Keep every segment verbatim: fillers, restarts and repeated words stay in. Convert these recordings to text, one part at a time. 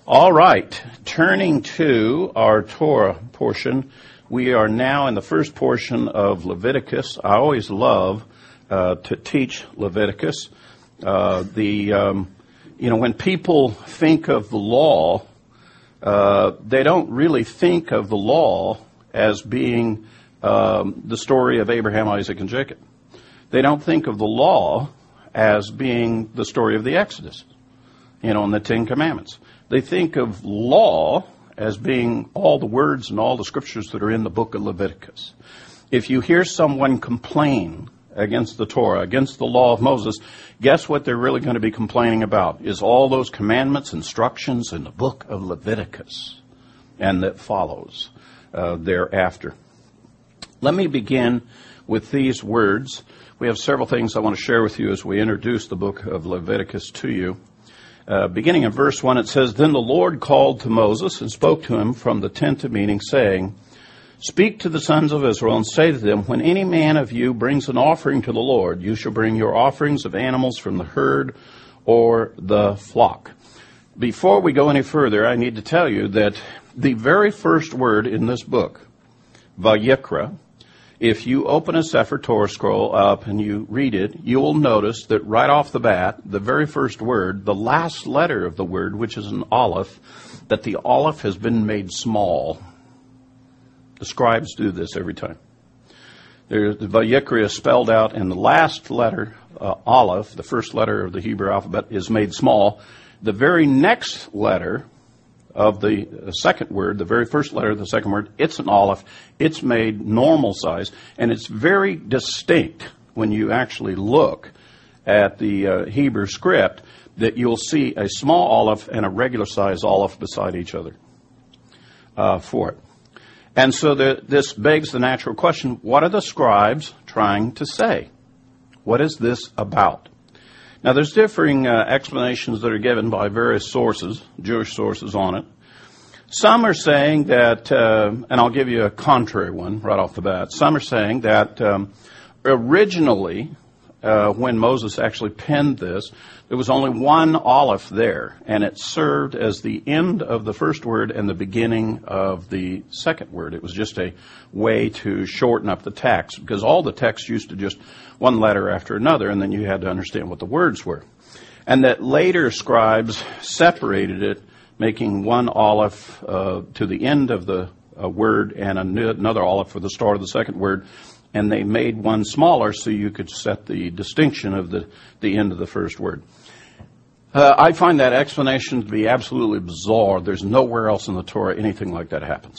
All right, turning to our Torah portion, we are now in the first portion of Leviticus. I always love uh, to teach Leviticus. Uh, the um, you know, when people think of the law, uh, they don't really think of the law as being um, the story of Abraham, Isaac, and Jacob. They don't think of the law as being the story of the Exodus, you know, and the Ten Commandments. They think of law as being all the words and all the scriptures that are in the book of Leviticus. If you hear someone complain against the Torah, against the law of Moses, guess what they're really going to be complaining about? Is all those commandments, instructions in the book of Leviticus and that follows uh, thereafter. Let me begin with these words. We have several things I want to share with you as we introduce the book of Leviticus to you. Uh, beginning in verse one, it says, Then the Lord called to Moses and spoke to him from the tent of meeting, saying, Speak to the sons of Israel and say to them, When any man of you brings an offering to the Lord, you shall bring your offerings of animals from the herd or the flock. Before we go any further, I need to tell you that the very first word in this book, Vayikra, if you open a Sefer Torah scroll up and you read it, you will notice that right off the bat, the very first word, the last letter of the word, which is an aleph, that the aleph has been made small. The scribes do this every time. There, the Vayikra is spelled out, and the last letter, uh, aleph, the first letter of the Hebrew alphabet, is made small. The very next letter of the second word, the very first letter of the second word, it's an aleph. It's made normal size, and it's very distinct when you actually look at the uh, Hebrew script, that you'll see a small aleph and a regular size aleph beside each other uh, for it. And so the, this begs the natural question, what are the scribes trying to say? What is this about? Now, there's differing uh, explanations that are given by various sources, Jewish sources on it. Some are saying that, uh, and I'll give you a contrary one right off the bat. Some are saying that um, originally, uh, when Moses actually penned this, there was only one aleph there, and it served as the end of the first word and the beginning of the second word. It was just a way to shorten up the text, because all the text used to just one letter after another, and then you had to understand what the words were. And that later scribes separated it, making one aleph uh, to the end of the uh, word and another aleph for the start of the second word, and they made one smaller so you could set the distinction of the, the end of the first word. Uh, I find that explanation to be absolutely bizarre. There's nowhere else in the Torah anything like that happens.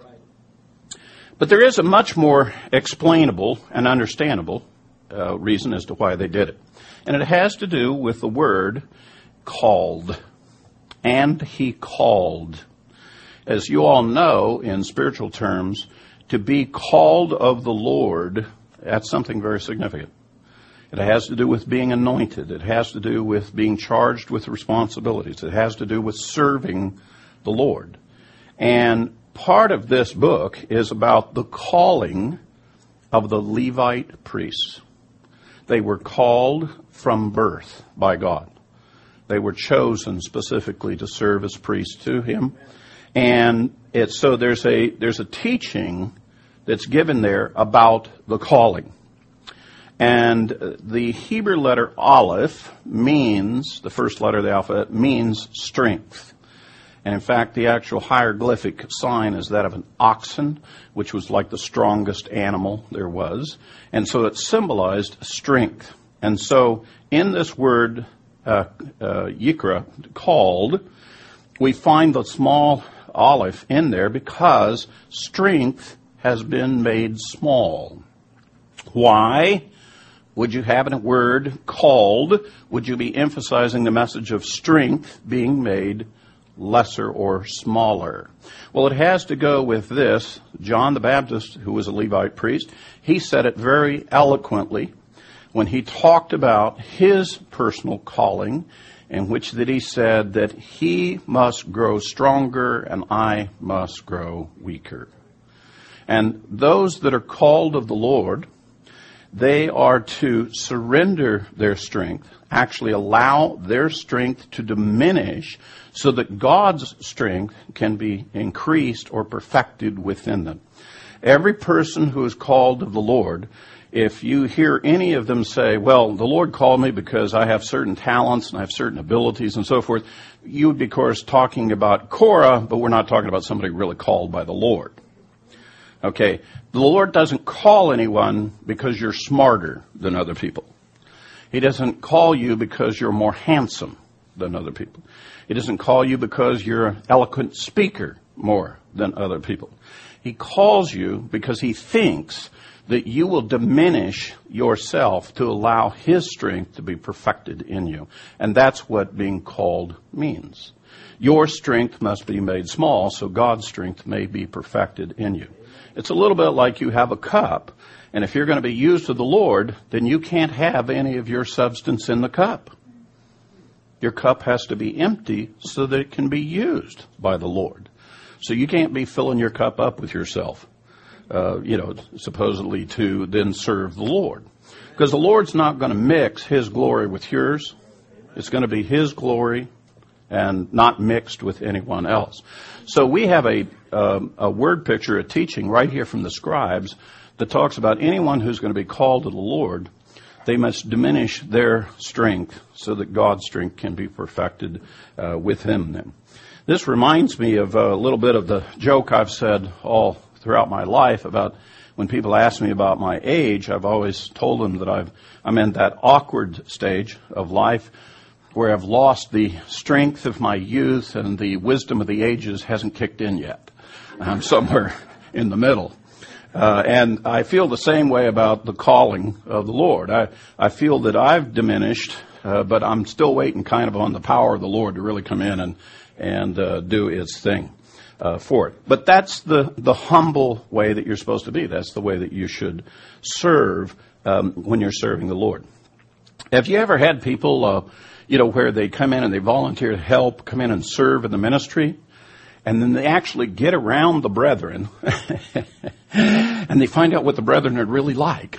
But there is a much more explainable and understandable uh, reason as to why they did it. And it has to do with the word called. And he called. As you all know, in spiritual terms, to be called of the Lord, that's something very significant. It has to do with being anointed. It has to do with being charged with responsibilities. It has to do with serving the Lord. And part of this book is about the calling of the Levite priests. They were called from birth by God. They were chosen specifically to serve as priests to him. And it's, so there's a, there's a teaching that's given there about the calling. And the Hebrew letter aleph means, the first letter of the alphabet, means strength. And in fact, the actual hieroglyphic sign is that of an oxen, which was like the strongest animal there was. And so it symbolized strength. And so in this word, uh, uh, yikra, called, we find the small aleph in there because strength has been made small. Why would you have a word called? Would you be emphasizing the message of strength being made lesser or smaller? Well, it has to go with this. John the Baptist, who was a Levite priest, he said it very eloquently when he talked about his personal calling, in which that he said that he must grow stronger and I must grow weaker. And those that are called of the Lord, They are to surrender their strength, actually allow their strength to diminish so that God's strength can be increased or perfected within them. Every person who is called of the Lord, if you hear any of them say, well, the Lord called me because I have certain talents and I have certain abilities and so forth, you would be, of course, talking about Korah, but we're not talking about somebody really called by the Lord. Okay, the Lord doesn't call anyone because you're smarter than other people. He doesn't call you because you're more handsome than other people. He doesn't call you because you're an eloquent speaker more than other people. He calls you because he thinks that you will diminish yourself to allow his strength to be perfected in you. And that's what being called means. Your strength must be made small so God's strength may be perfected in you. It's a little bit like you have a cup, and if you're going to be used of the Lord, then you can't have any of your substance in the cup. Your cup has to be empty so that it can be used by the Lord. So you can't be filling your cup up with yourself, uh, you know, supposedly to then serve the Lord. Because the Lord's not going to mix his glory with yours. It's going to be his glory and not mixed with anyone else. So we have a, um, a word picture, a teaching right here from the scribes that talks about anyone who's going to be called to the Lord, they must diminish their strength so that God's strength can be perfected uh, within them. This reminds me of a little bit of the joke I've said all throughout my life about when people ask me about my age. I've always told them that I've, I'm in that awkward stage of life where I've lost the strength of my youth and the wisdom of the ages hasn't kicked in yet. I'm somewhere in the middle. Uh, and I feel the same way about the calling of the Lord. I, I feel that I've diminished, uh, but I'm still waiting kind of on the power of the Lord to really come in and and uh, do its thing uh, for it. But that's the, the humble way that you're supposed to be. That's the way that you should serve um, when you're serving the Lord. Have you ever had people, uh, you know, where they come in and they volunteer to help, come in and serve in the ministry, and then they actually get around the brethren and they find out what the brethren are really like.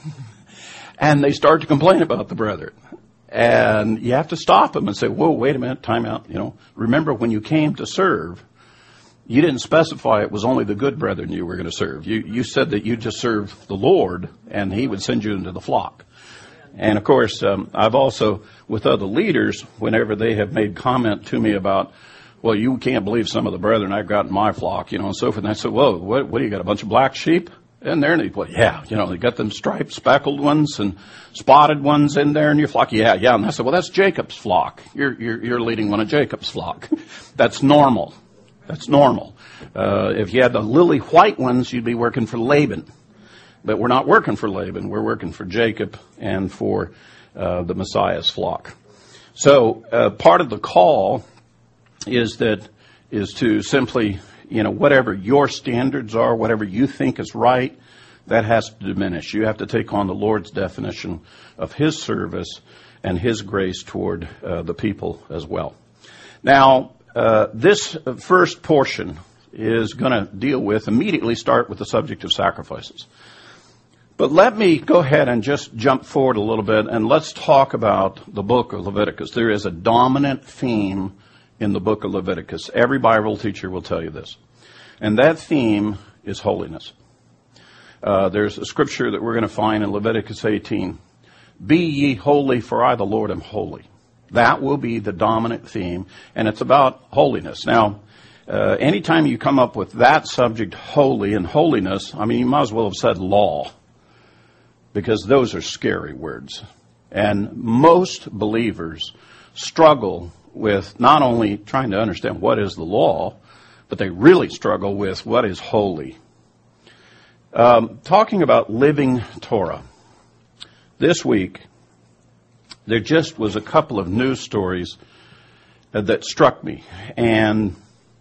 And they start to complain about the brethren. And you have to stop them and say, whoa, wait a minute, time out. You know, remember when you came to serve, you didn't specify it was only the good brethren you were going to serve. You, you said that you just serve the Lord and he would send you into the flock. And of course, um, I've also, with other leaders, whenever they have made comment to me about, well, you can't believe some of the brethren I've got in my flock, you know, and so forth. And I said, whoa, what, what do you got, a bunch of black sheep in there? And they, well, yeah, you know, they got them striped, speckled ones and spotted ones in there in your flock. Yeah, yeah. And I said, well, that's Jacob's flock. You're, you're, you're leading one of Jacob's flock. That's normal. That's normal. Uh, if you had the lily white ones, you'd be working for Laban. But we're not working for Laban. We're working for Jacob and for uh, the Messiah's flock. So uh, part of the call is that is to simply, you know, whatever your standards are, whatever you think is right, that has to diminish. You have to take on the Lord's definition of his service and his grace toward uh, the people as well. Now, uh, this first portion is going to deal with, immediately start with the subject of sacrifices. But let me go ahead and just jump forward a little bit and let's talk about the book of Leviticus. There is a dominant theme in the book of Leviticus. Every Bible teacher will tell you this. And that theme is holiness. Uh, there's a scripture that we're going to find in Leviticus eighteen. Be ye holy, for I, the Lord, am holy. That will be the dominant theme, and it's about holiness. Now, uh, anytime you come up with that subject, holy and holiness, I mean, you might as well have said law, because those are scary words. And most believers struggle with not only trying to understand what is the law, but they really struggle with what is holy. Um, talking about living Torah. This week, there just was a couple of news stories that struck me, and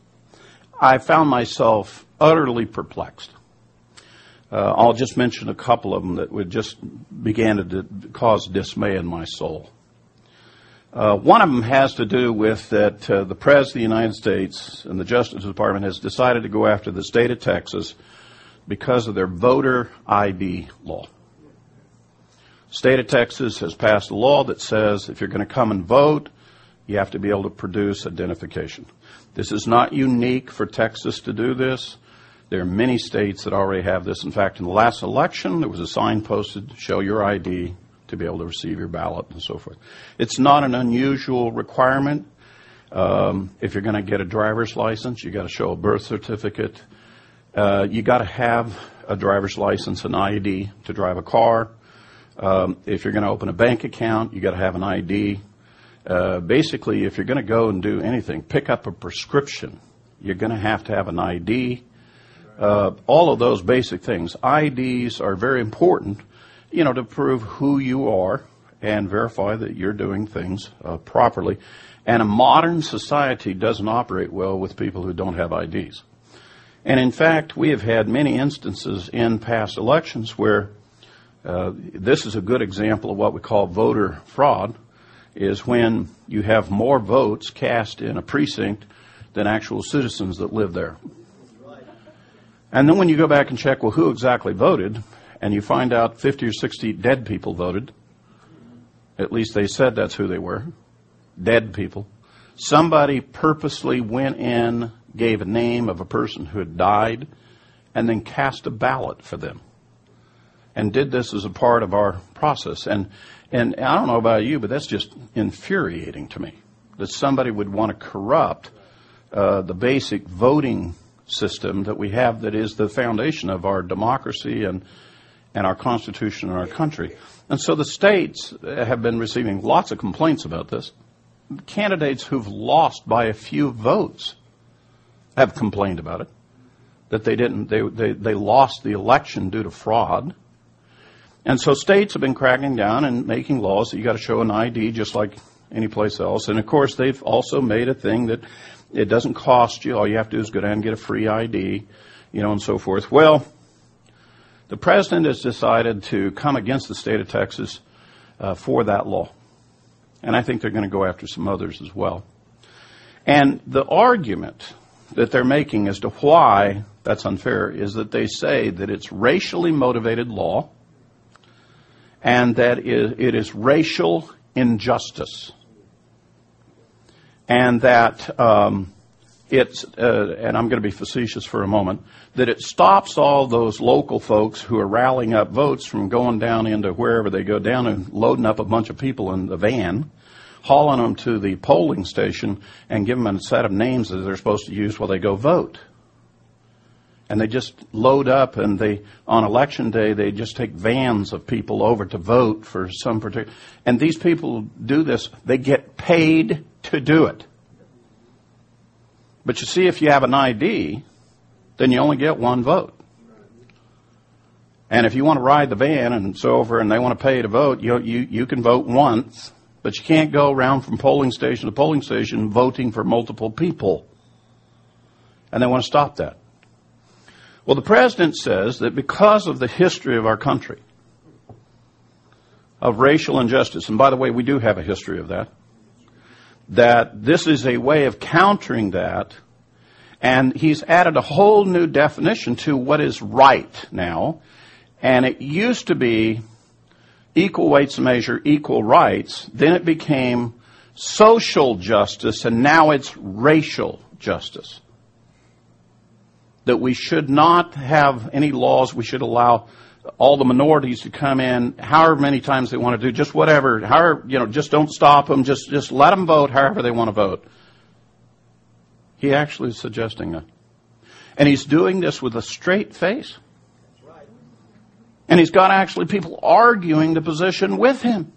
I found myself utterly perplexed. Uh, I'll just mention a couple of them that would just began to d- cause dismay in my soul. Uh, one of them has to do with that uh, the President of the United States and the Justice Department has decided to go after the state of Texas because of their voter I D law. State of Texas has passed a law that says if you're going to come and vote, you have to be able to produce identification. This is not unique for Texas to do this. There are many states that already have this. In fact, in the last election, there was a sign posted, show your I D to be able to receive your ballot and so forth. It's not an unusual requirement. Um, if you're going to get a driver's license, you got to show a birth certificate. Uh, you got to have a driver's license and I D to drive a car. Um, if you're going to open a bank account, you got to have an I D. Uh, basically, if you're going to go and do anything, pick up a prescription, you're going to have to have an I D. Uh, all of those basic things. I Ds are very important, you know, to prove who you are and verify that you're doing things uh, properly. And a modern society doesn't operate well with people who don't have I Ds. And in fact, we have had many instances in past elections where uh, this is a good example of what we call voter fraud, is when you have more votes cast in a precinct than actual citizens that live there. And then when you go back and check, well, who exactly voted, and you find out fifty or sixty dead people voted, at least they said that's who they were, dead people. Somebody purposely went in, gave a name of a person who had died, and then cast a ballot for them, and did this as a part of our process. And and I don't know about you, but that's just infuriating to me, that somebody would want to corrupt uh, the basic voting system that we have, that is the foundation of our democracy and and our Constitution and our country. And so the states have been receiving lots of complaints about this. Candidates who've lost by a few votes have complained about it, that they didn't, they, they, they lost the election due to fraud. And so states have been cracking down and making laws that you got to show an I D just like any place else. And of course, they've also made a thing that it doesn't cost you. All you have to do is go down and get a free I D, you know, and so forth. Well, the president has decided to come against the state of Texas uh, for that law. And I think they're going to go after some others as well. And the argument that they're making as to why that's unfair is that they say that it's racially motivated law and that it is racial injustice. And that um, it's, uh, and I'm going to be facetious for a moment, that it stops all those local folks who are rallying up votes from going down into wherever they go down and loading up a bunch of people in the van, hauling them to the polling station and giving them a set of names that they're supposed to use while they go vote. And they just load up, and they, on election day, they just take vans of people over to vote for some particular, and these people do this, they get paid to do it. But you see, if you have an I D, then you only get one vote. And if you want to ride the van and so over and they want to pay to vote, you, you, you can vote once, but you can't go around from polling station to polling station voting for multiple people. And they want to stop that. Well, the president says that because of the history of our country, of racial injustice, and by the way, we do have a history of that, that this is a way of countering that, and he's added a whole new definition to what is right now. And it used to be equal weights measure equal rights, then it became social justice, and now it's racial justice. That we should not have any laws, we should allow all the minorities to come in however many times they want to do, just whatever, however, you know, just don't stop them, just, just let them vote however they want to vote. He actually is suggesting that. And he's doing this with a straight face. And he's got actually people arguing the position with him.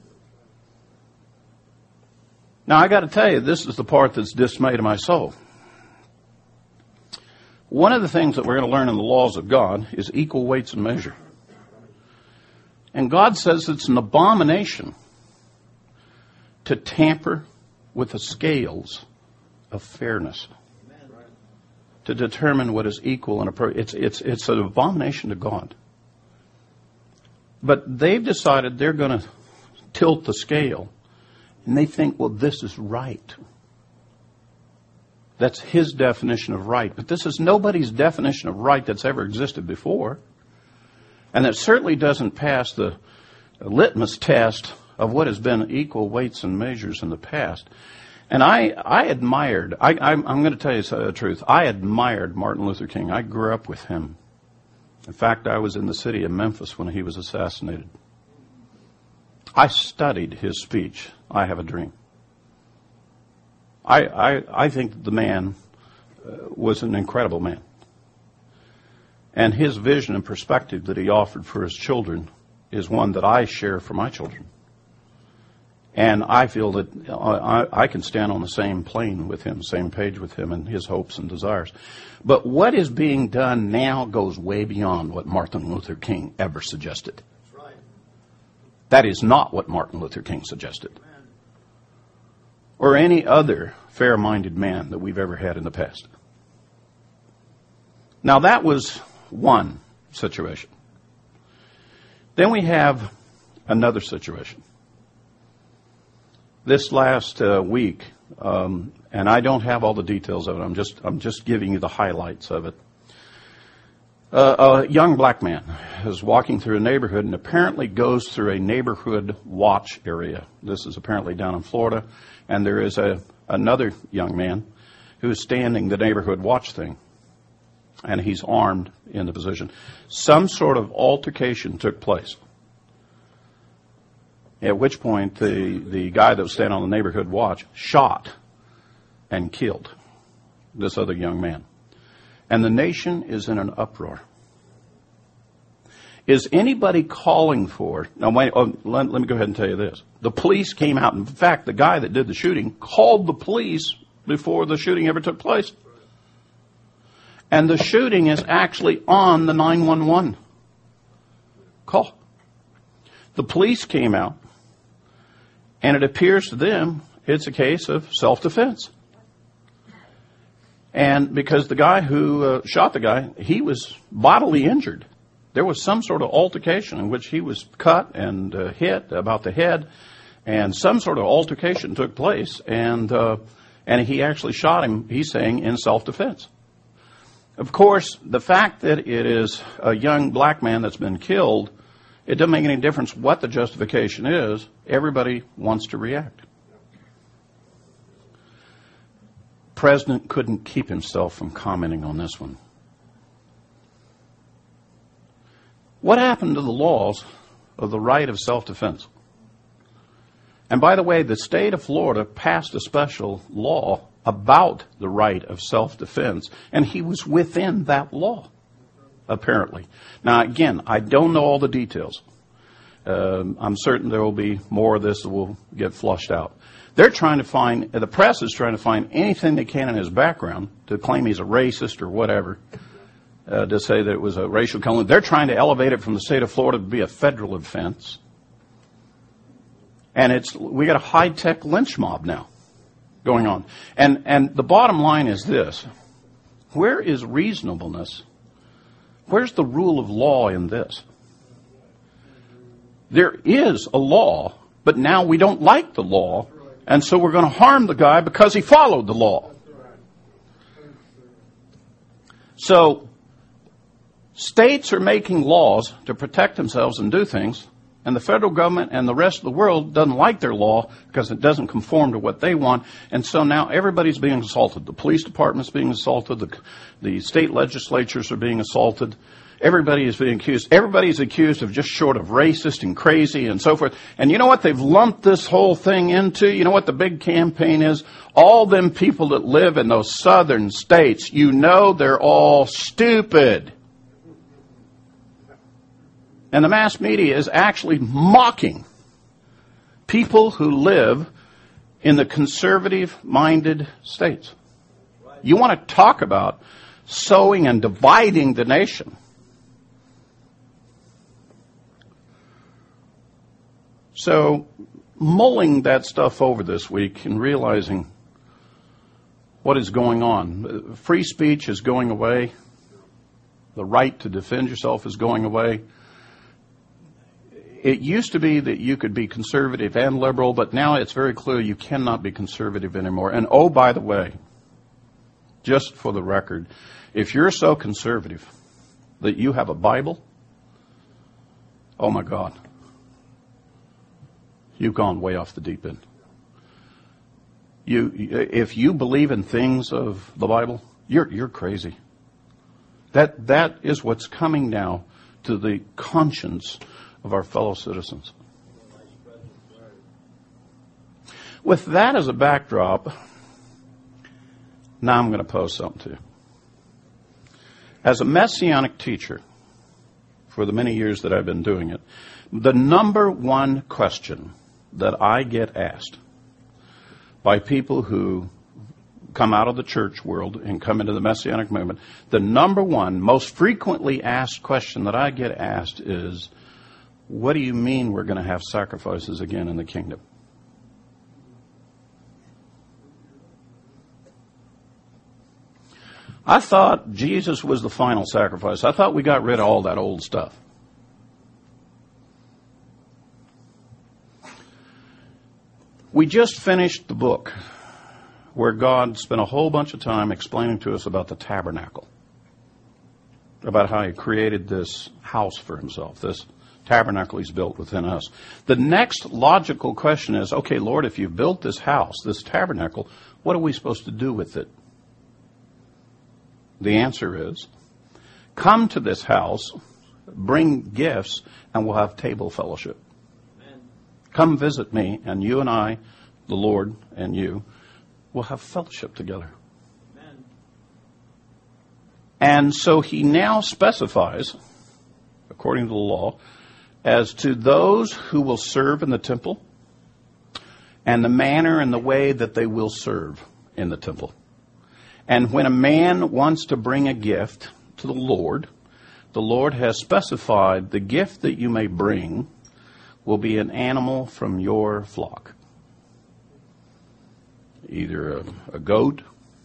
Now, I got to tell you, this is the part that's dismay to my soul. One of the things that we're going to learn in the laws of God is equal weights and measure. And God says it's an abomination to tamper with the scales of fairness, to determine what is equal and appropriate. It's, it's, it's an abomination to God. But they've decided they're going to tilt the scale, and they think, well, this is right. That's his definition of right. But this is nobody's definition of right that's ever existed before. And it certainly doesn't pass the litmus test of what has been equal weights and measures in the past. And I, I admired, I, I'm, I'm going to tell you the truth, I admired Martin Luther King. I grew up with him. In fact, I was in the city of Memphis when he was assassinated. I studied his speech, I Have a Dream. I, I, I think the man uh, was an incredible man. And his vision and perspective that he offered for his children is one that I share for my children. And I feel that I, I can stand on the same plane with him, same page with him and his hopes and desires. But what is being done now goes way beyond what Martin Luther King ever suggested. That's right. That is not what Martin Luther King suggested. Amen. Or any other fair-minded man that we've ever had in the past. Now that was one situation. Then we have another situation. This last uh, week, um, and I don't have all the details of it. I'm just I'm just giving you the highlights of it. Uh, a young black man is walking through a neighborhood and apparently goes through a neighborhood watch area. This is apparently down in Florida, and there is a another young man who is standing the neighborhood watch thing, and he's armed in the position. Some sort of altercation took place. At which point, the, the guy that was standing on the neighborhood watch shot and killed this other young man. And the nation is in an uproar. Is anybody calling for... Now, wait, oh, let, let me go ahead and tell you this. The police came out. In fact, the guy that did the shooting called the police before the shooting ever took place. And the shooting is actually on the nine one one call. The police came out. And it appears to them it's a case of self-defense. And because the guy who uh, shot the guy, he was bodily injured. There was some sort of altercation in which he was cut and uh, hit about the head. And some sort of altercation took place. And, uh, and he actually shot him, he's saying, in self-defense. Of course, the fact that it is a young black man that's been killed, it doesn't make any difference what the justification is. Everybody wants to react. The president couldn't keep himself from commenting on this one. What happened to the laws of the right of self-defense? And by the way, the state of Florida passed a special law about the right of self-defense, and he was within that law. Apparently. Now, again, I don't know all the details. Um, I'm certain there will be more of this that will get flushed out. They're trying to find, the press is trying to find anything they can in his background to claim he's a racist or whatever, uh, to say that it was a racial calumny. They're trying to elevate it from the state of Florida to be a federal offense. And it's, we got a high-tech lynch mob now going on. And, and the bottom line is this. Where is reasonableness? Where's the rule of law in this? There is a law, but now we don't like the law, and so we're going to harm the guy because he followed the law. So, states are making laws to protect themselves and do things, and the federal government and the rest of the world doesn't like their law because it doesn't conform to what they want. And so now everybody's being assaulted. The police department's being assaulted. The, the state legislatures are being assaulted. Everybody is being accused. Everybody's accused of just short of racist and crazy and so forth. And you know what they've lumped this whole thing into? You know what the big campaign is? All them people that live in those southern states, you know they're all stupid. And the mass media is actually mocking people who live in the conservative-minded states. You want to talk about sowing and dividing the nation. So, mulling that stuff over this week and realizing what is going on. Free speech is going away. The right to defend yourself is going away. It used to be that you could be conservative and liberal, but now it's very clear you cannot be conservative anymore. And oh, by the way, just for the record, if you're so conservative that you have a Bible, oh my God, you've gone way off the deep end. You, if you believe in things of the Bible, you're you're crazy. That that is what's coming now to the conscience of our fellow citizens. With that as a backdrop, now I'm going to pose something to you. As a Messianic teacher, for the many years that I've been doing it, the number one question that I get asked by people who come out of the church world and come into the Messianic movement, the number one, most frequently asked question that I get asked is, what do you mean we're going to have sacrifices again in the kingdom? I thought Jesus was the final sacrifice. I thought we got rid of all that old stuff. We just finished the book where God spent a whole bunch of time explaining to us about the tabernacle, about how he created this house for himself, this tabernacle he's built within us. The next logical question is, okay, Lord, if you've built this house, this tabernacle, what are we supposed to do with it? The answer is, come to this house, bring gifts, and we'll have table fellowship. Amen. Come visit me, and you and I, the Lord and you, will have fellowship together. Amen. And so he now specifies, according to the law, as to those who will serve in the temple and the manner and the way that they will serve in the temple. And when a man wants to bring a gift to the Lord, the Lord has specified the gift that you may bring will be an animal from your flock. Either a, a goat,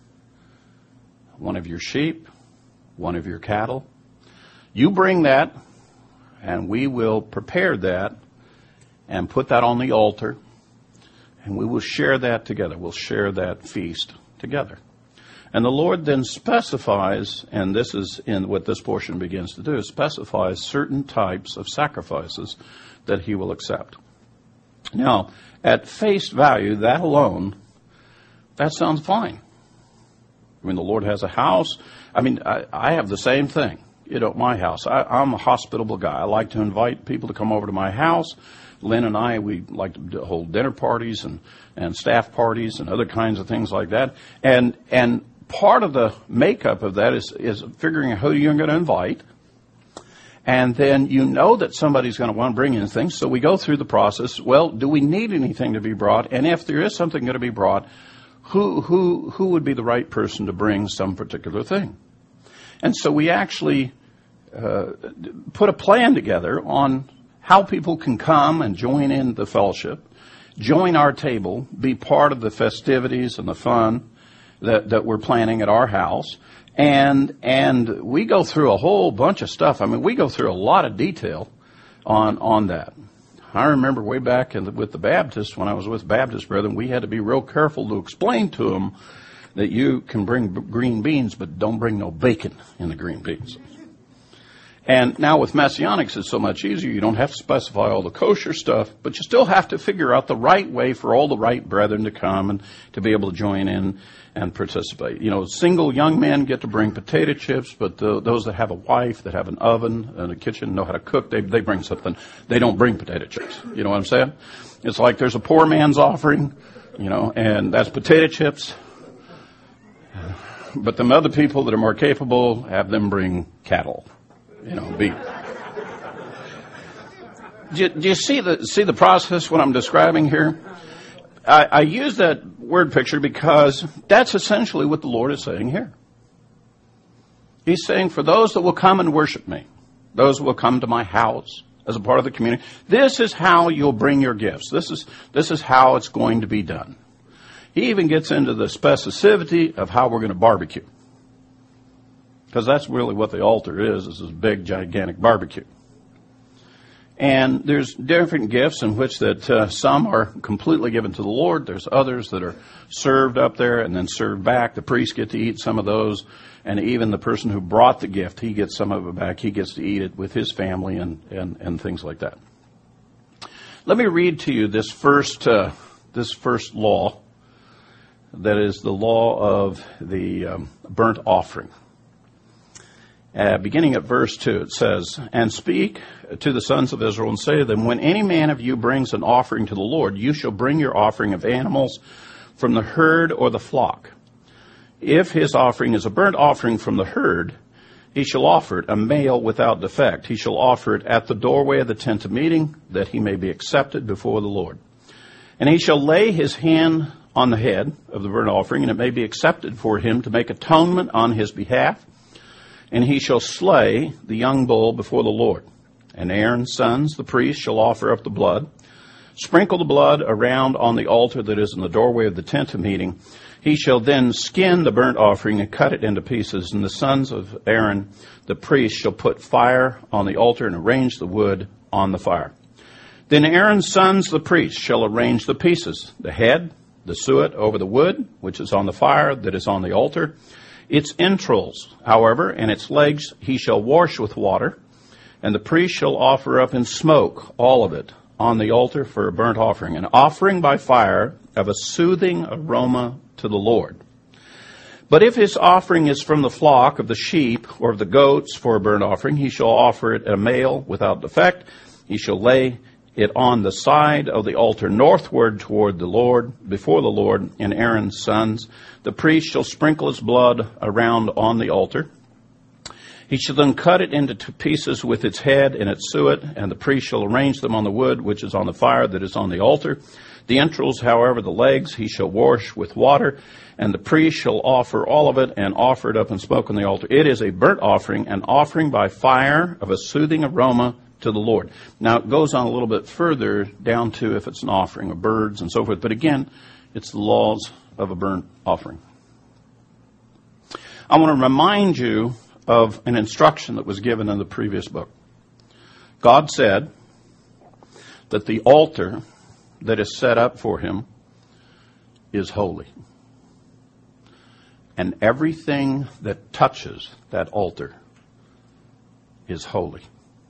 one of your sheep, one of your cattle. You bring that, and we will prepare that and put that on the altar, and we will share that together. We'll share that feast together. And the Lord then specifies, and this is in what this portion begins to do, specifies certain types of sacrifices that he will accept. Now, at face value, that alone, that sounds fine. I mean, the Lord has a house. I mean, I, I have the same thing, you know, at my house. I, I'm a hospitable guy. I like to invite people to come over to my house. Lynn and I, we like to hold dinner parties and, and staff parties and other kinds of things like that. And and part of the makeup of that is, is figuring out who you're going to invite. And then you know that somebody's going to want to bring in things. So we go through the process. Well, do we need anything to be brought? And if there is something going to be brought, who who who would be the right person to bring some particular thing? And so we actually uh, put a plan together on how people can come and join in the fellowship, join our table, be part of the festivities and the fun that, that we're planning at our house. And and we go through a whole bunch of stuff. I mean, we go through a lot of detail on on that. I remember way back in the, with the Baptists, when I was with Baptist brethren, we had to be real careful to explain to them that you can bring b- green beans, but don't bring no bacon in the green beans. And now with Messianics, it's so much easier. You don't have to specify all the kosher stuff, but you still have to figure out the right way for all the right brethren to come and to be able to join in and participate. You know, single young men get to bring potato chips, but the, those that have a wife, that have an oven and a kitchen, know how to cook, they, they bring something. They don't bring potato chips. You know what I'm saying? It's like there's a poor man's offering, you know, and that's potato chips. But them other people that are more capable, have them bring cattle. You know, beef. Do you, do you see the see the process, what I'm describing here? I, I use that word picture because that's essentially what the Lord is saying here. He's saying, for those that will come and worship me, those who will come to my house as a part of the community, this is how you'll bring your gifts. This is this is how it's going to be done. He even gets into the specificity of how we're going to barbecue. Because that's really what the altar is, is this big, gigantic barbecue. And there's different gifts in which that uh, some are completely given to the Lord. There's others that are served up there and then served back. The priests get to eat some of those. And even the person who brought the gift, he gets some of it back. He gets to eat it with his family and, and, and things like that. Let me read to you this first uh, this first law, that is the law of the um, burnt offering. Uh, beginning at verse two, it says, "And speak to the sons of Israel, and say to them, when any man of you brings an offering to the Lord, you shall bring your offering of animals from the herd or the flock. If his offering is a burnt offering from the herd, he shall offer it, a male without defect. He shall offer it at the doorway of the tent of meeting, that he may be accepted before the Lord. And he shall lay his hand on the head of the burnt offering, and it may be accepted for him to make atonement on his behalf. And he shall slay the young bull before the Lord. And Aaron's sons, the priests, shall offer up the blood. Sprinkle the blood around on the altar that is in the doorway of the tent of meeting. He shall then skin the burnt offering and cut it into pieces. And the sons of Aaron, the priest, shall put fire on the altar and arrange the wood on the fire. Then Aaron's sons, the priests, shall arrange the pieces, the head, the suet over the wood, which is on the fire that is on the altar. Its entrails, however, and its legs he shall wash with water, and the priest shall offer up in smoke all of it on the altar for a burnt offering, an offering by fire of a soothing aroma to the Lord. But if his offering is from the flock of the sheep or of the goats for a burnt offering, he shall offer it a male without defect. He shall lay it on the side of the altar northward toward the Lord, before the Lord, and Aaron's sons. The priest shall sprinkle his blood around on the altar. He shall then cut it into two pieces with its head and its suet, and the priest shall arrange them on the wood which is on the fire that is on the altar. The entrails, however, the legs, he shall wash with water, and the priest shall offer all of it and offer it up in smoke on the altar. It is a burnt offering, an offering by fire of a soothing aroma to the Lord." Now, it goes on a little bit further down to if it's an offering of birds and so forth. But again, it's the laws of a burnt offering. I want to remind you of an instruction that was given in the previous book. God said that the altar that is set up for him is holy. And everything that touches that altar is holy.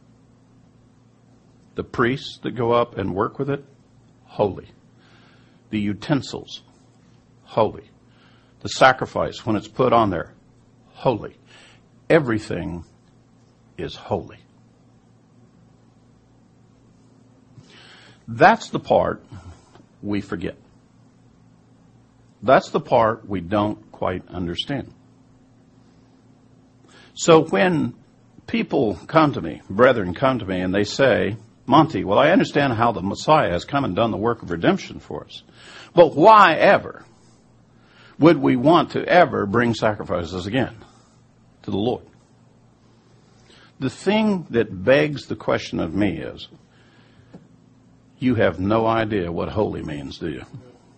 The priests that go up and work with it, holy. The utensils, holy. The sacrifice, when it's put on there, holy. Everything is holy. That's the part we forget. That's the part we don't quite understand. So when people come to me, brethren come to me, and they say, "Monty, well, I understand how the Messiah has come and done the work of redemption for us. But why ever would we want to ever bring sacrifices again to the Lord?" The thing that begs the question of me is, you have no idea what holy means, do you?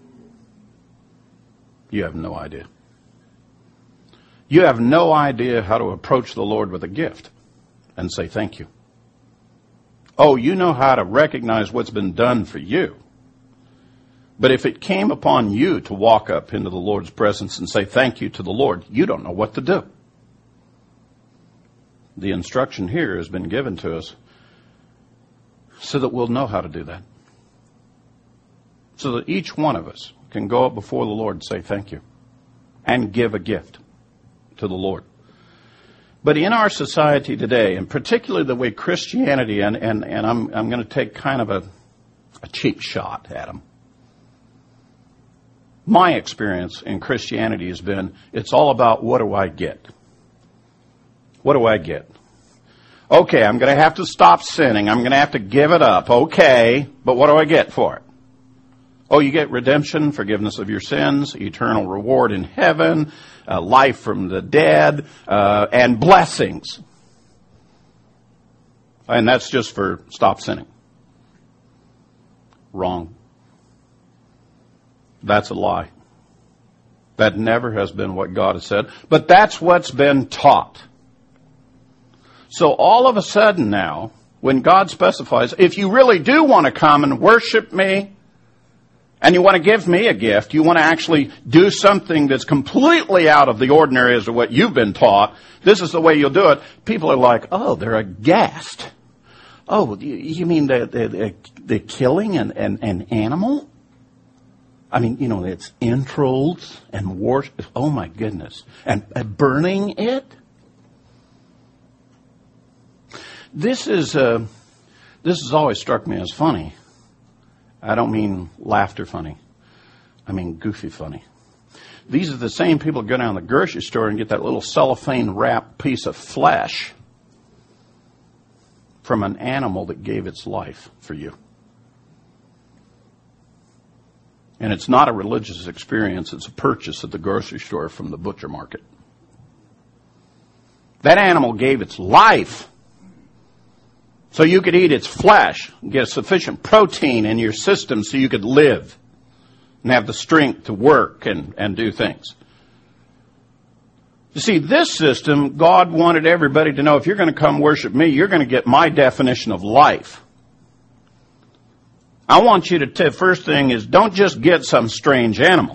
You have no idea. You have no idea how to approach the Lord with a gift and say thank you. Oh, you know how to recognize what's been done for you. But if it came upon you to walk up into the Lord's presence and say thank you to the Lord, you don't know what to do. The instruction here has been given to us so that we'll know how to do that. So that each one of us can go up before the Lord and say thank you and give a gift to the Lord. But in our society today, and particularly the way Christianity, and, and, and I'm, I'm going to take kind of a, a cheap shot at them. My experience in Christianity has been, it's all about what do I get? What do I get? Okay, I'm going to have to stop sinning. I'm going to have to give it up. Okay, but what do I get for it? Oh, you get redemption, forgiveness of your sins, eternal reward in heaven, uh, life from the dead, uh, and blessings. And that's just for stop sinning. Wrong. That's a lie. That never has been what God has said. But that's what's been taught. So all of a sudden now, when God specifies, if you really do want to come and worship me, and you want to give me a gift, you want to actually do something that's completely out of the ordinary as to what you've been taught, this is the way you'll do it. People are like, oh, they're aghast. Oh, you you mean the, the, the killing an, an, an animal? I mean, you know, its entrails and war. Oh, my goodness. And, and burning it? This is, uh, this has always struck me as funny. I don't mean laughter funny. I mean goofy funny. These are the same people who go down to the grocery store and get that little cellophane wrapped piece of flesh from an animal that gave its life for you. And it's not a religious experience. It's a purchase at the grocery store from the butcher market. That animal gave its life so you could eat its flesh and get sufficient protein in your system so you could live and have the strength to work and, and do things. You see, this system, God wanted everybody to know, if you're going to come worship me, you're going to get my definition of life. I want you to, t- first thing is, don't just get some strange animal.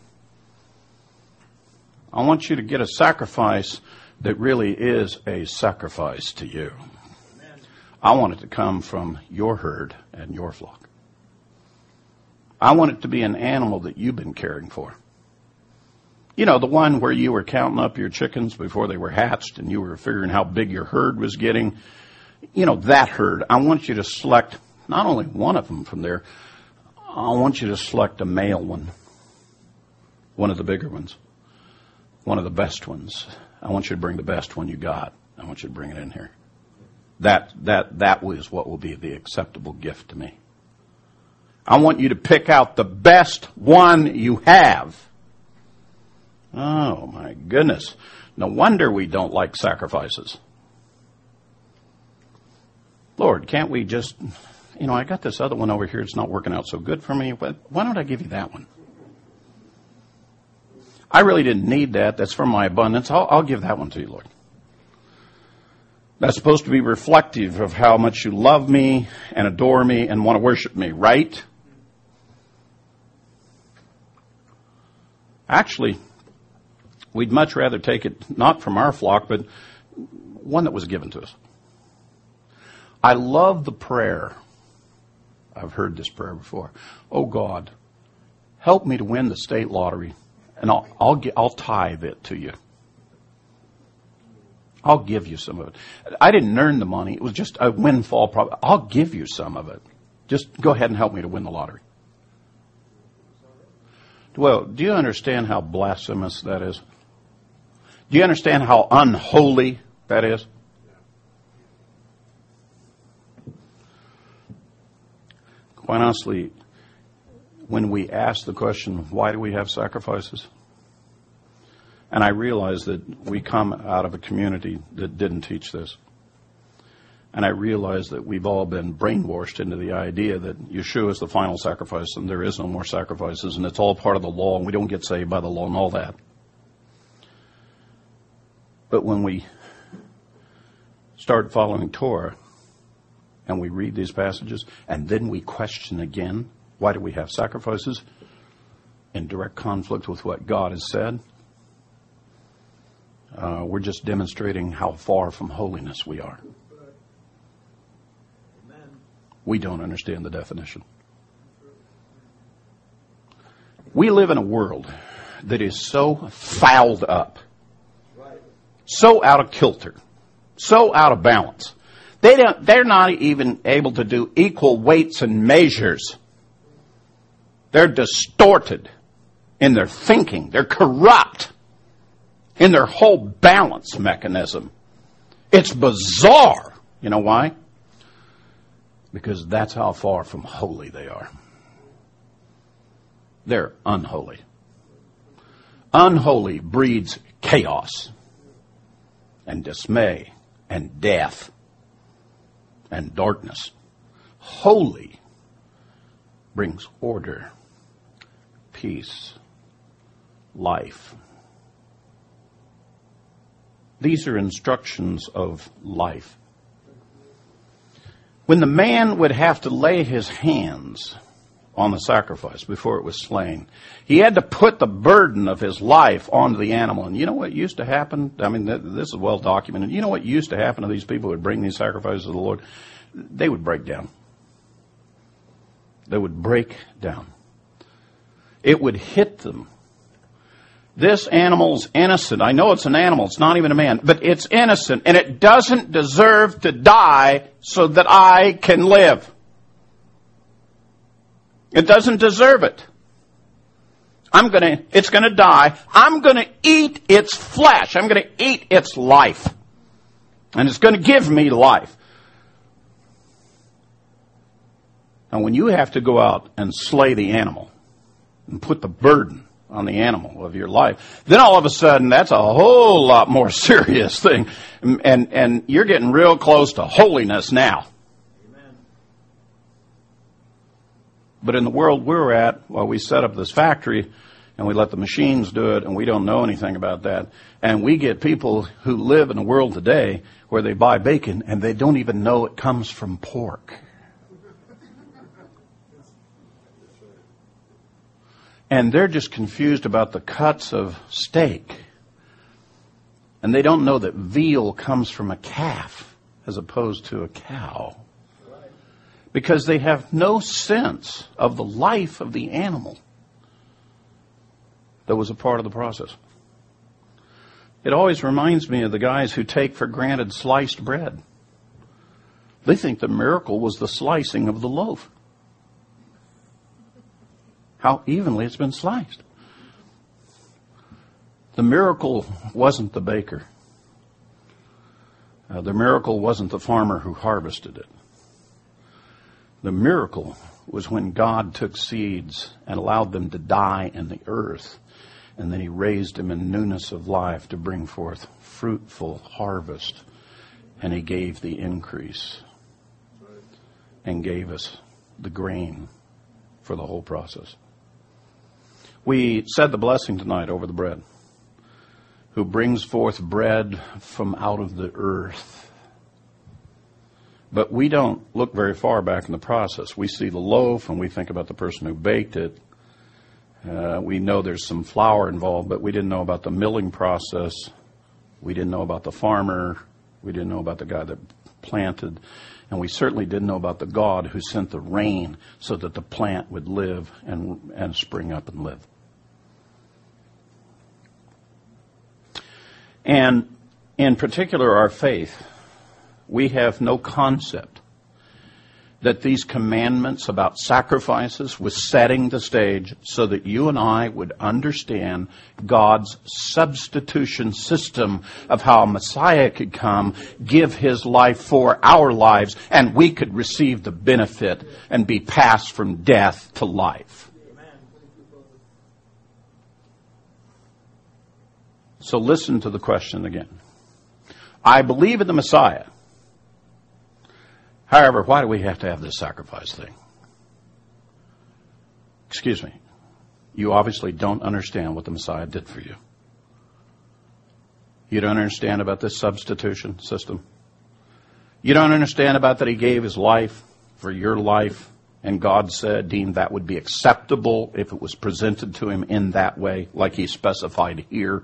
I want you to get a sacrifice that really is a sacrifice to you. Amen. I want it to come from your herd and your flock. I want it to be an animal that you've been caring for. You know, the one where you were counting up your chickens before they were hatched and you were figuring how big your herd was getting. You know, that herd. I want you to select not only one of them from there, I want you to select a male one. One of the bigger ones. One of the best ones. I want you to bring the best one you got. I want you to bring it in here. That, that, that was what will be the acceptable gift to me. I want you to pick out the best one you have. Oh, my goodness. No wonder we don't like sacrifices. Lord, can't we just, you know, I got this other one over here. It's not working out so good for me. But why don't I give you that one? I really didn't need that. That's from my abundance. I'll, I'll give that one to you, Lord. That's supposed to be reflective of how much you love me and adore me and want to worship me, right? Actually, we'd much rather take it not from our flock, but one that was given to us. I love the prayer. I've heard this prayer before. Oh God, help me to win the state lottery, and I'll I'll, get, I'll tithe it to you. I'll give you some of it. I didn't earn the money. It was just a windfall problem. I'll give you some of it. Just go ahead and help me to win the lottery. Well, do you understand how blasphemous that is? Do you understand how unholy that is? Quite honestly, when we ask the question, why do we have sacrifices? And I realize that we come out of a community that didn't teach this. And I realize that we've all been brainwashed into the idea that Yeshua is the final sacrifice and there is no more sacrifices and it's all part of the law and we don't get saved by the law and all that. But when we start following Torah and we read these passages and then we question again, why do we have sacrifices in direct conflict with what God has said? Uh, we're just demonstrating how far from holiness we are. We don't understand the definition. We live in a world that is so fouled up, so out of kilter, so out of balance. They don't, they're not even able to do equal weights and measures. They're distorted in their thinking. They're corrupt in their whole balance mechanism. It's bizarre. You know why? Because that's how far from holy they are. They're unholy. Unholy breeds chaos and dismay and death and darkness. Holy brings order, peace, life. These are instructions of life. When the man would have to lay his hands on the sacrifice before it was slain, he had to put the burden of his life onto the animal. And you know what used to happen? I mean, this is well documented. You know what used to happen to these people who would bring these sacrifices to the Lord? they would break down. They would break down. It would hit them. This animal's innocent. I know it's an animal. It's not even a man. But it's innocent. And it doesn't deserve to die so that I can live. It doesn't deserve it. I'm gonna, it's gonna die. I'm gonna eat its flesh. I'm gonna eat its life. And it's gonna give me life. And when you have to go out and slay the animal and put the burden on the animal of your life, then all of a sudden that's a whole lot more serious thing. And, and, and you're getting real close to holiness now. Amen. But in the world we're at, while we set up this factory and we let the machines do it and we don't know anything about that, and we get people who live in a world today where they buy bacon and they don't even know it comes from pork. And they're just confused about the cuts of steak. And they don't know that veal comes from a calf as opposed to a cow. Because they have no sense of the life of the animal that was a part of the process. It always reminds me of the guys who take for granted sliced bread. They think the miracle was the slicing of the loaf. How evenly it's been sliced. The miracle wasn't the baker. Uh, the miracle wasn't the farmer who harvested it. The miracle was when God took seeds and allowed them to die in the earth, and then he raised them in newness of life to bring forth fruitful harvest, and he gave the increase and gave us the grain for the whole process. We said the blessing tonight over the bread. Who brings forth bread from out of the earth. But we don't look very far back in the process. We see the loaf and we think about the person who baked it. Uh, we know there's some flour involved, but we didn't know about the milling process. We didn't know about the farmer. We didn't know about the guy that planted. And we certainly didn't know about the God who sent the rain so that the plant would live and, and spring up and live. And in particular, our faith, we have no concept that these commandments about sacrifices was setting the stage so that you and I would understand God's substitution system of how a Messiah could come, give his life for our lives, and we could receive the benefit and be passed from death to life. So listen to the question again. I believe in the Messiah. However, why do we have to have this sacrifice thing? Excuse me. You obviously don't understand what the Messiah did for you. You don't understand about this substitution system. You don't understand about that he gave his life for your life, and God said, deemed that would be acceptable if it was presented to him in that way, like he specified here.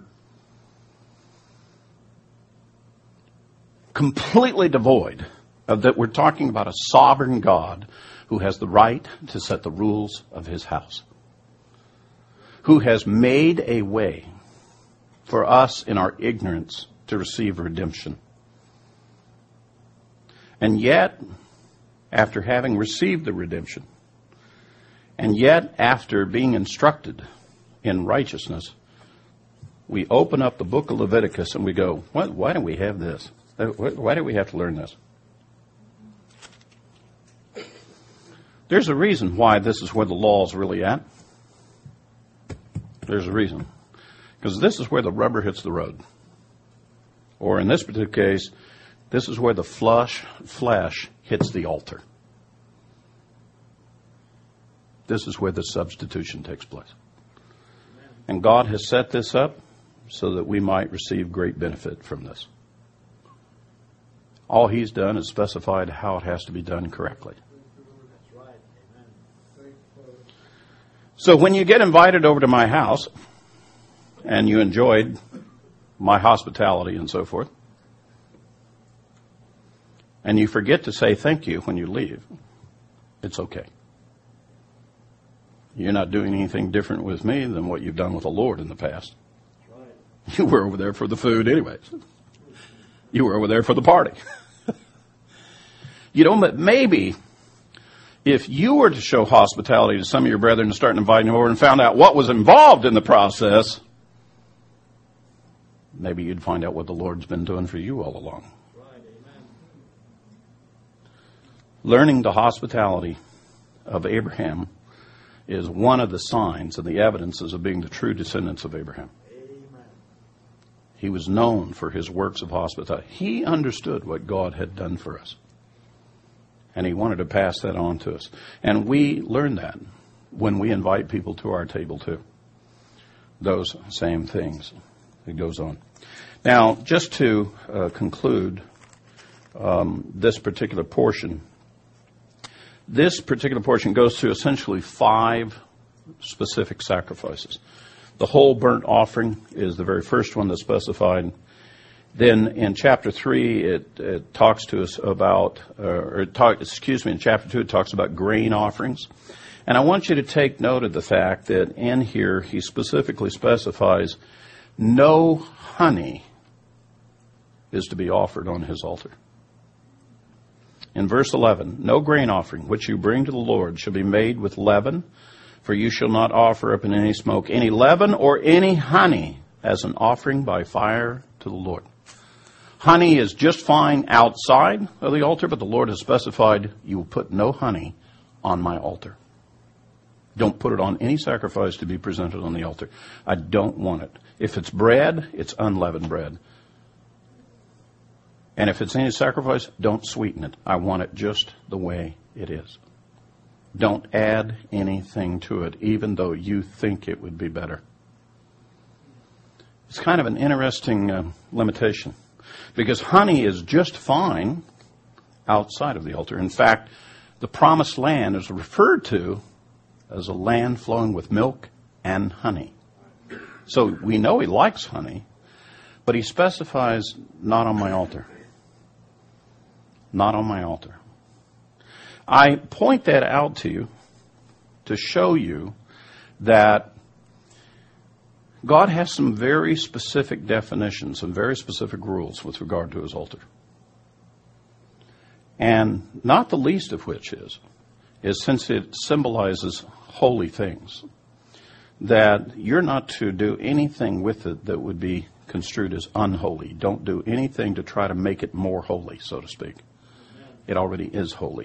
Completely devoid of that we're talking about a sovereign God who has the right to set the rules of his house, who has made a way for us in our ignorance to receive redemption. And yet, after having received the redemption, and yet after being instructed in righteousness, we open up the book of Leviticus and we go, what, why do we have this? Why do we have to learn this? There's a reason why this is where the law is really at. There's a reason. Because this is where the rubber hits the road. Or in this particular case, this is where the flesh, flesh hits the altar. This is where the substitution takes place. And God has set this up so that we might receive great benefit from this. All he's done is specified how it has to be done correctly. So when you get invited over to my house and you enjoyed my hospitality and so forth, and you forget to say thank you when you leave, it's okay. You're not doing anything different with me than what you've done with the Lord in the past. Right. You were over there for the food anyways. You were over there for the party. You know, but maybe if you were to show hospitality to some of your brethren and start inviting them over and found out what was involved in the process, maybe you'd find out what the Lord's been doing for you all along. Right, amen. Learning the hospitality of Abraham is one of the signs and the evidences of being the true descendants of Abraham. Amen. He was known for his works of hospitality. He understood what God had done for us. And he wanted to pass that on to us. And we learn that when we invite people to our table too. Those same things. It goes on. Now, just to uh, conclude um, this particular portion, this particular portion goes through essentially five specific sacrifices. The whole burnt offering is the very first one that's specified. Then in chapter three, it, it talks to us about, uh, or it talk, excuse me, in chapter two, it talks about grain offerings. And I want you to take note of the fact that in here, he specifically specifies no honey is to be offered on his altar. In verse eleven, no grain offering which you bring to the Lord shall be made with leaven, for you shall not offer up in any smoke any leaven or any honey as an offering by fire to the Lord. Honey is just fine outside of the altar, but the Lord has specified you will put no honey on my altar. Don't put it on any sacrifice to be presented on the altar. I don't want it. If it's bread, it's unleavened bread. And if it's any sacrifice, don't sweeten it. I want it just the way it is. Don't add anything to it, even though you think it would be better. It's kind of an interesting uh, limitation, because honey is just fine outside of the altar. In fact, the promised land is referred to as a land flowing with milk and honey. So we know he likes honey, but he specifies not on my altar. Not on my altar. I point that out to you to show you that God has some very specific definitions, some very specific rules with regard to his altar. And not the least of which is, is since it symbolizes holy things, that you're not to do anything with it that would be construed as unholy. Don't do anything to try to make it more holy, so to speak. It already is holy.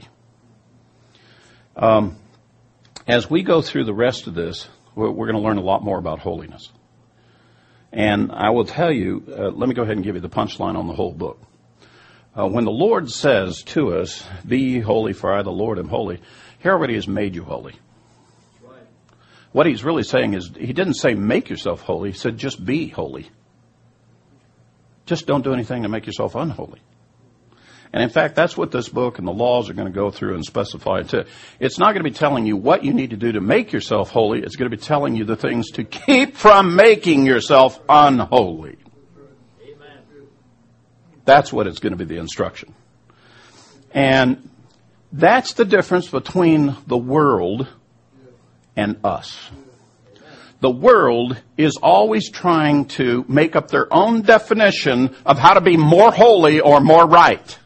Um, as we go through the rest of this, we're, we're going to learn a lot more about holiness. And I will tell you, uh, let me go ahead and give you the punchline on the whole book. Uh, when the Lord says to us, be ye holy, for I, the Lord, am holy, he already has made you holy. Right. What he's really saying is, he didn't say make yourself holy, he said just be holy. Just don't do anything to make yourself unholy. And in fact, that's what this book and the laws are going to go through and specify too. It's not going to be telling you what you need to do to make yourself holy. It's going to be telling you the things to keep from making yourself unholy. Amen. That's what it's going to be, the instruction. And that's the difference between the world and us. The world is always trying to make up their own definition of how to be more holy or more right.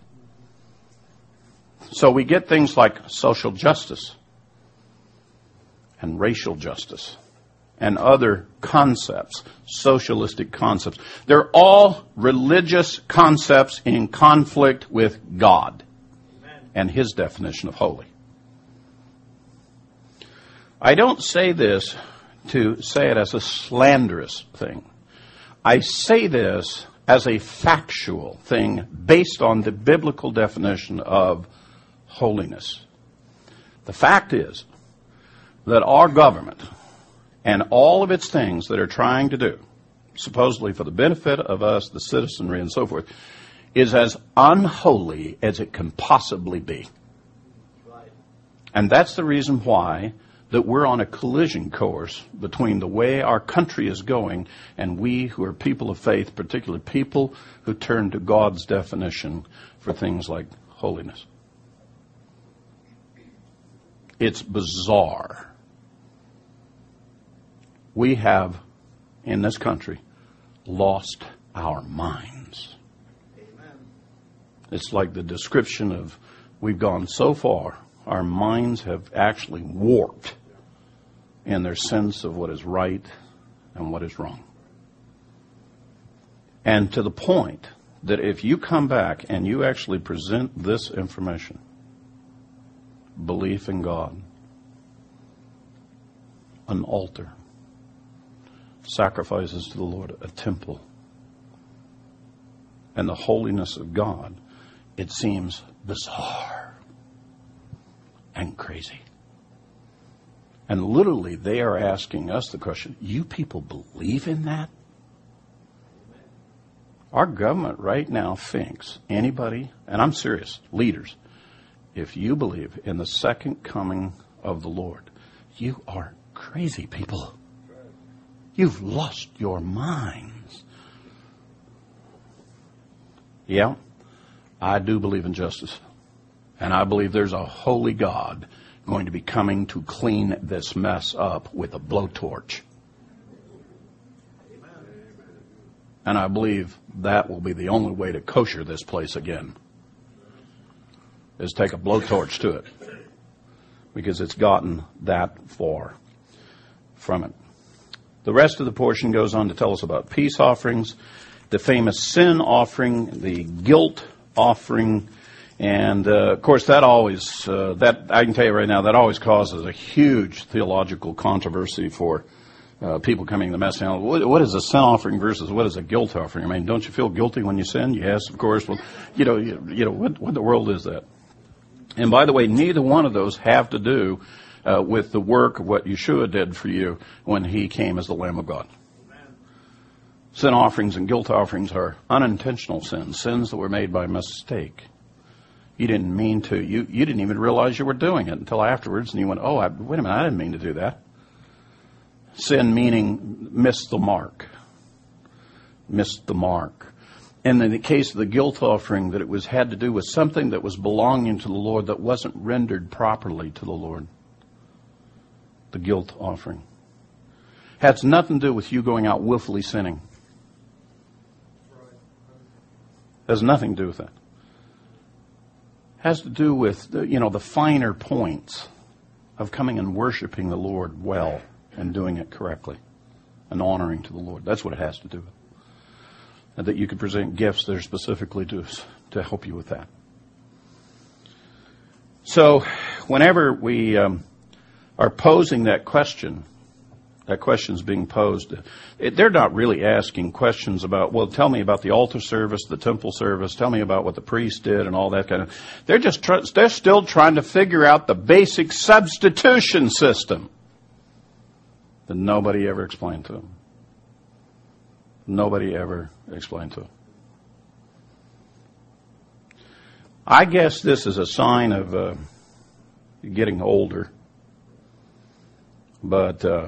So we get things like social justice and racial justice and other concepts, socialistic concepts. They're all religious concepts in conflict with God and his definition of holy. I don't say this to say it as a slanderous thing. I say this as a factual thing based on the biblical definition of holiness. The fact is that our government and all of its things that are trying to do, supposedly for the benefit of us, the citizenry and so forth, is as unholy as it can possibly be. Right. And that's the reason why that we're on a collision course between the way our country is going and we who are people of faith, particularly people who turn to God's definition for things like holiness. It's bizarre. We have, in this country, lost our minds. Amen. It's like the description of, we've gone so far, our minds have actually warped in their sense of what is right and what is wrong. And to the point that if you come back and you actually present this information, belief in God, an altar, sacrifices to the Lord, a temple, and the holiness of God, it seems bizarre and crazy. And literally they are asking us the question, you people believe in that? Our government right now thinks anybody, and I'm serious, leaders, if you believe in the second coming of the Lord, you are crazy people. You've lost your minds. Yeah, I do believe in justice. And I believe there's a holy God going to be coming to clean this mess up with a blowtorch. And I believe that will be the only way to kosher this place again, is take a blowtorch to it, because it's gotten that far from it. The rest of the portion goes on to tell us about peace offerings, the famous sin offering, the guilt offering, and uh, of course that always, uh, that I can tell you right now, that always causes a huge theological controversy for Uh, people coming to the message. What, what is a sin offering versus what is a guilt offering? I mean, don't you feel guilty when you sin? Yes, of course. Well, you know, you, you know, what, what in the world is that? And by the way, neither one of those have to do uh, with the work of what Yeshua did for you when he came as the Lamb of God. Amen. Sin offerings and guilt offerings are unintentional sins, sins that were made by mistake. You didn't mean to. You, you didn't even realize you were doing it until afterwards, and you went, oh, I, wait a minute, I didn't mean to do that. Sin meaning missed the mark. Missed the mark. And in the case of the guilt offering, that it was had to do with something that was belonging to the Lord that wasn't rendered properly to the Lord. The guilt offering. Has nothing to do with you going out willfully sinning. Has nothing to do with that. Has to do with, the, you know, the finer points of coming and worshiping the Lord well. And doing it correctly and honoring to the Lord. That's what it has to do with. And that you can present gifts that are specifically to, to help you with that. So whenever we um, are posing that question, that question's being posed, it, they're not really asking questions about, well, tell me about the altar service, the temple service, tell me about what the priest did and all that kind of. They're just try, they're still trying to figure out the basic substitution system that nobody ever explained to them. Nobody ever explained to them. I guess this is a sign of uh, getting older. But uh,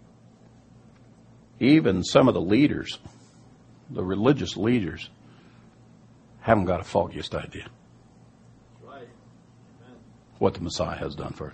even some of the leaders, the religious leaders, haven't got a foggiest idea right. what the Messiah has done for us.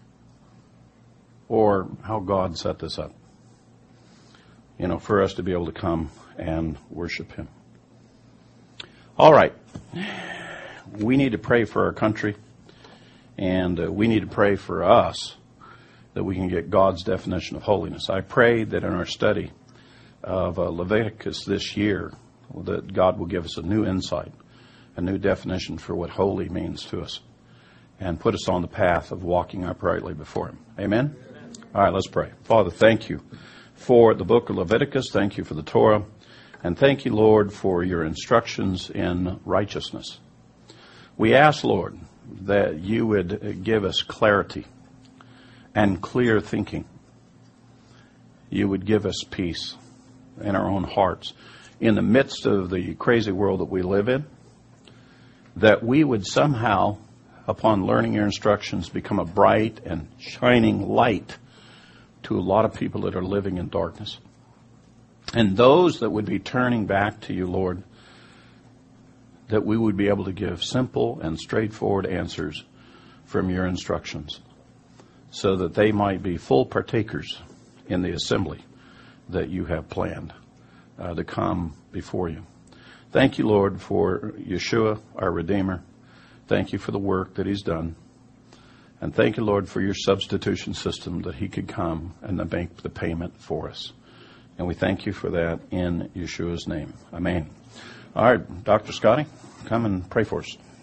Or how God set this up, you know, for us to be able to come and worship Him. All right. We need to pray for our country, and uh, we need to pray for us that we can get God's definition of holiness. I pray that in our study of uh, Leviticus this year, that God will give us a new insight, a new definition for what holy means to us, and put us on the path of walking uprightly before Him. Amen? All right, let's pray. Father, thank you for the book of Leviticus. Thank you for the Torah. And thank you, Lord, for your instructions in righteousness. We ask, Lord, that you would give us clarity and clear thinking. You would give us peace in our own hearts in the midst of the crazy world that we live in, that we would somehow, upon learning your instructions, become a bright and shining light to a lot of people that are living in darkness. And those that would be turning back to you, Lord, that we would be able to give simple and straightforward answers from your instructions, so that they might be full partakers in the assembly that you have planned uh, to come before you. Thank you, Lord, for Yeshua, our Redeemer. Thank you for the work that he's done. And thank you, Lord, for your substitution system, that he could come and make the payment for us. And we thank you for that in Yeshua's name. Amen. All right, Doctor Scotty, come and pray for us.